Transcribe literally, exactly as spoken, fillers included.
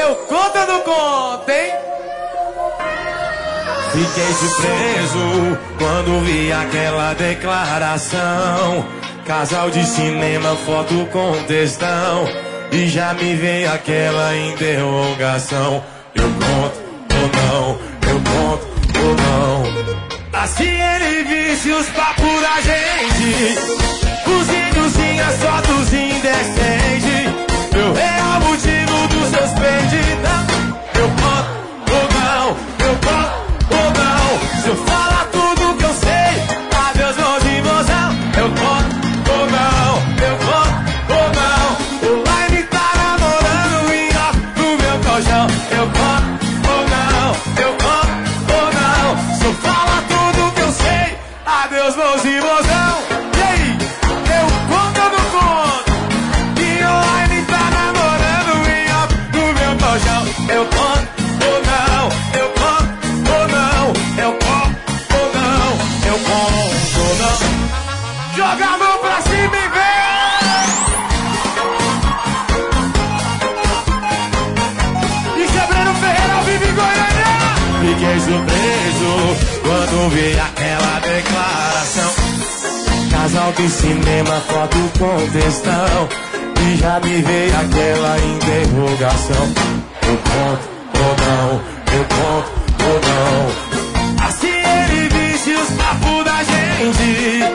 Eu conto ou não conto, hein? Fiquei surpreso quando vi aquela declaração. Casal de cinema, foto com textão. E já me veio aquela interrogação. Eu conto ou não? Eu conto ou não? Assim ele visse os papos da gente, os ídolos, as fotos indecentes. Meu real motivo dos seus pedidos. Eu conto ou não? Eu conto ou não? Se eu falar tudo que eu sei, adeus, meus irmãozão. Eu conto ou não? Eu conto ou não? O Line tá namorando e ó, no meu colchão. Eu conto ou não? Eu conto ou não? Se eu falar tudo que eu sei, adeus, meus irmãozão. E aí? Eu conto ou não conto? E o Line tá namorando e ó, no meu colchão. Eu conto ou não? Eu conto ou não? Eu conto ou não? Eu conto ou não? Joga a mão pra cima e vem! Isso é Breno Ferreira ao vivo em Goiânia! Fiquei surpreso quando vi aquela declaração. Casal de cinema, foto com textão. E já me veio aquela interrogação. Eu conto ou não? Eu conto ou não? Assim ele visse os papos da gente,